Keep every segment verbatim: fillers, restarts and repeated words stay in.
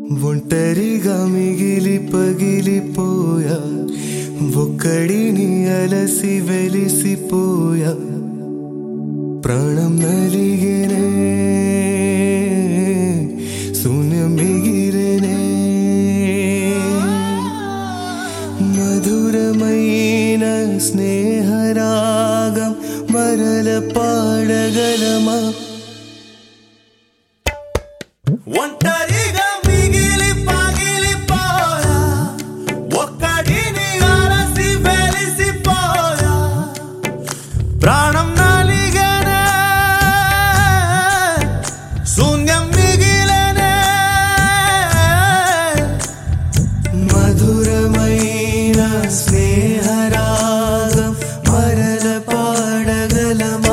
ఒంటరిగా మిగిలి పగిలిపోయా, ఒక్కడిని అలసి వెలిసిపోయా, ప్రాణం నలిగేనే, శూన్యం మిగిలేనే. మధురమైన స్నేహరాగం మరల పాడగలమా? ఒంటరిగా మిగిలి పగిలిపోయా, ఒక్కడిని అలసి వెలిసిపోయా, ప్రాణం నలిగనే, శూన్యం మిగిలనే. మధురమైన స్నేహరాగం మరల పాడగలమా?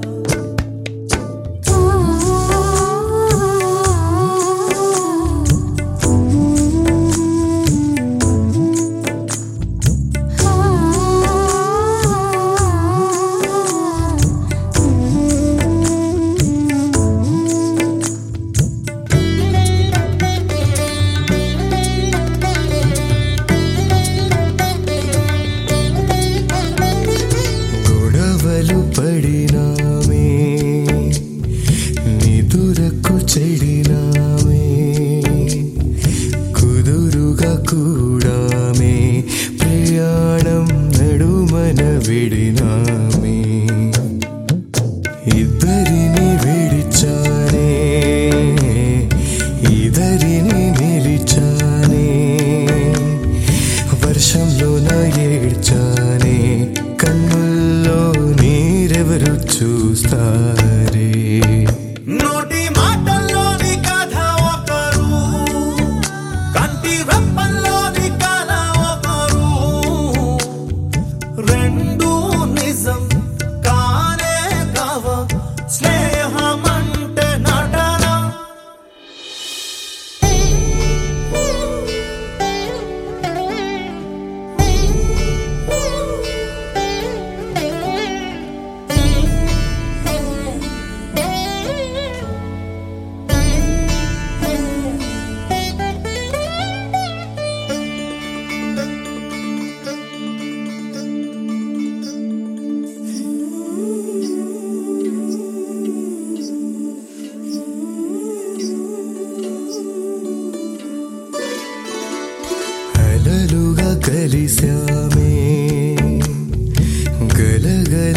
గొడవలు పడినామే, నిదురకు చెడినామే, కుదురుగా కూడామే, ప్రయాణం నడుమన విడినామే. ఇద్దరిని విడిచానే, ఇద్దరిని నిలిచానే, వర్షంలో నా ఏడ్చానే, కన్నుల్లో నీరెవరు చూస్తారే? నోటి మాటల్లోని కథ ఒకరు, కంటి రెప్పల్లోని కళ ఒకరు, రెండు నిజం కానే కావ, స్నేహమంటే నటన. అలలుగా కలిశామే, గలగల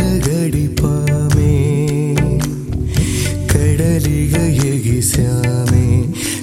గడిపామే, కడలిగా ఎగిశామే,